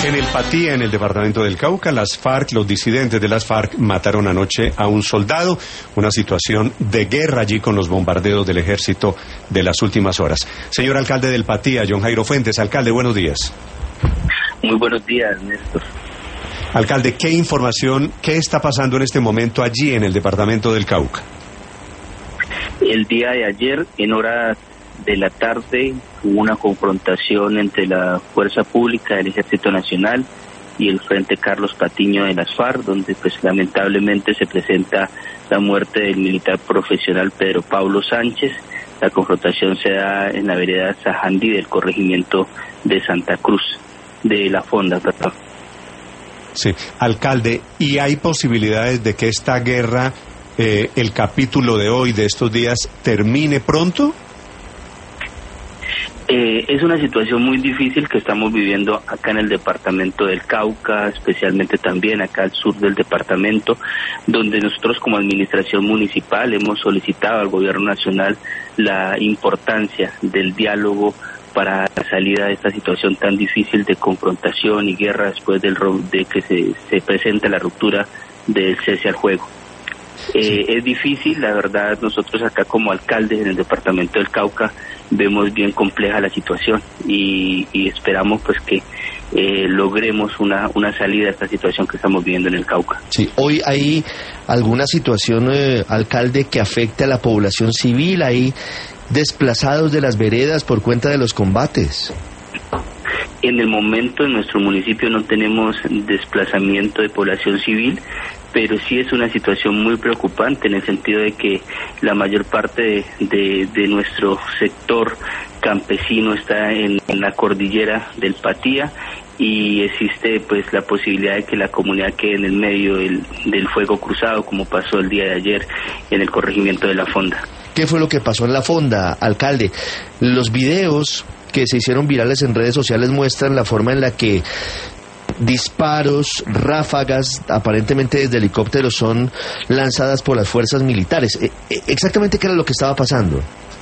En el Patía, en el departamento del Cauca, las FARC, los disidentes de las FARC, mataron anoche a un soldado. Una situación de guerra allí con los bombardeos del ejército de las últimas horas. Señor alcalde del Patía, John Jairo Fuentes. Alcalde, buenos días. Muy buenos días, Néstor. Alcalde, ¿qué información, qué está pasando en este momento allí en el departamento del Cauca? El día de ayer, en horas de la tarde, hubo una confrontación entre la Fuerza Pública del Ejército Nacional y el Frente Carlos Patiño de las FARC, donde pues lamentablemente se presenta la muerte del militar profesional Pedro Pablo Sánchez. La confrontación se da en la vereda Sajandí del corregimiento de Santa Cruz, de La Fonda, perdón. Sí, alcalde, ¿y hay posibilidades de que esta guerra, el capítulo de hoy, de estos días, termine pronto? Es una situación muy difícil que estamos viviendo acá en el departamento del Cauca, especialmente también acá al sur del departamento, donde nosotros como administración municipal hemos solicitado al gobierno nacional la importancia del diálogo para la salida de esta situación tan difícil de confrontación y guerra después de que se presente la ruptura del cese al juego. Es difícil, la verdad, nosotros acá como alcaldes en el departamento del Cauca vemos bien compleja la situación y esperamos pues que logremos una salida a esta situación que estamos viviendo en el Cauca. Sí, hoy hay alguna situación, alcalde, que afecte a la población civil, hay desplazados de las veredas por cuenta de los combates. En el momento en nuestro municipio no tenemos desplazamiento de población civil, pero sí es una situación muy preocupante en el sentido de que la mayor parte de nuestro sector campesino está en la cordillera del Patía y existe pues la posibilidad de que la comunidad quede en el medio del fuego cruzado, como pasó el día de ayer en el corregimiento de La Fonda. ¿Qué fue lo que pasó en La Fonda, alcalde? Los videos que se hicieron virales en redes sociales muestran la forma en la que disparos, ráfagas, aparentemente desde helicópteros, son lanzadas por las fuerzas militares. ¿Exactamente qué era lo que estaba pasando?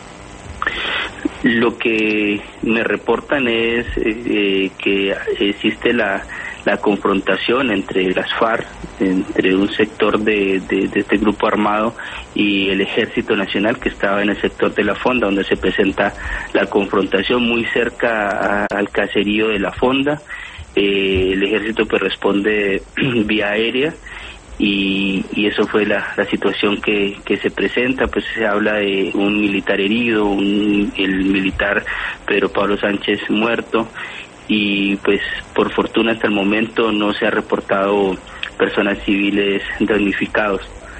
Lo que me reportan es que existe la confrontación entre las FARC, entre un sector de este grupo armado y el Ejército Nacional que estaba en el sector de La Fonda, donde se presenta la confrontación muy cerca al caserío de La Fonda. El ejército pues responde vía aérea y eso fue la situación que se presenta. Pues se habla de un militar herido, el militar Pedro Pablo Sánchez muerto, y pues por fortuna hasta el momento no se ha reportado personas civiles damnificados.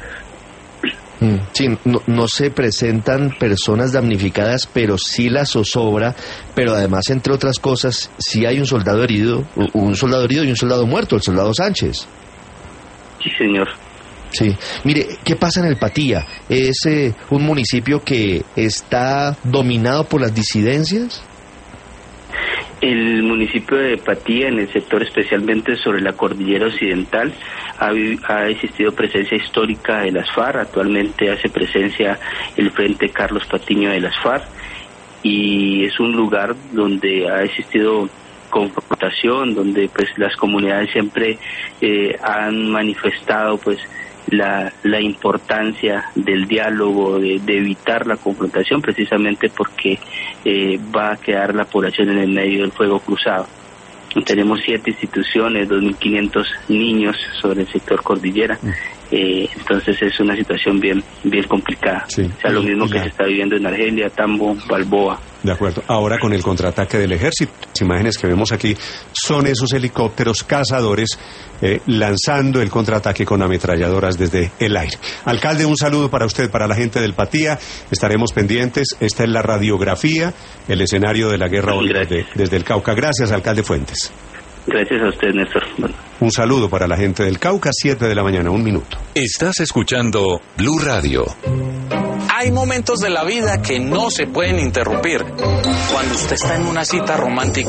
Sí, no se presentan personas damnificadas, pero sí la zozobra, pero además, entre otras cosas, sí hay un soldado herido y un soldado muerto, el soldado Sánchez. Sí, señor. Sí, mire, ¿qué pasa en el Patía? ¿Es un municipio que está dominado por las disidencias? El municipio de Patía, en el sector especialmente sobre la cordillera occidental, ha existido presencia histórica de las FARC. Actualmente hace presencia el Frente Carlos Patiño de las FARC y es un lugar donde ha existido confrontación, donde pues las comunidades siempre han manifestado pues la importancia del diálogo, de evitar la confrontación, precisamente porque va a quedar la población en el medio del fuego cruzado. Tenemos 7 instituciones, 2.500 niños sobre el sector cordillera, entonces es una situación bien complicada. Sí. O sea, lo mismo que se está viviendo en Argelia, Tambo, Balboa. De acuerdo. Ahora con el contraataque del ejército, las imágenes que vemos aquí son esos helicópteros cazadores lanzando el contraataque con ametralladoras desde el aire. Alcalde, un saludo para usted, para la gente del Patía. Estaremos pendientes. Esta es la radiografía, el escenario de la guerra desde el Cauca. Gracias, alcalde Fuentes. Gracias a usted, Néstor. Bueno. Un saludo para la gente del Cauca, 7 de la mañana, 1 minuto. Estás escuchando Blue Radio. Hay momentos de la vida que no se pueden interrumpir. Cuando usted está en una cita romántica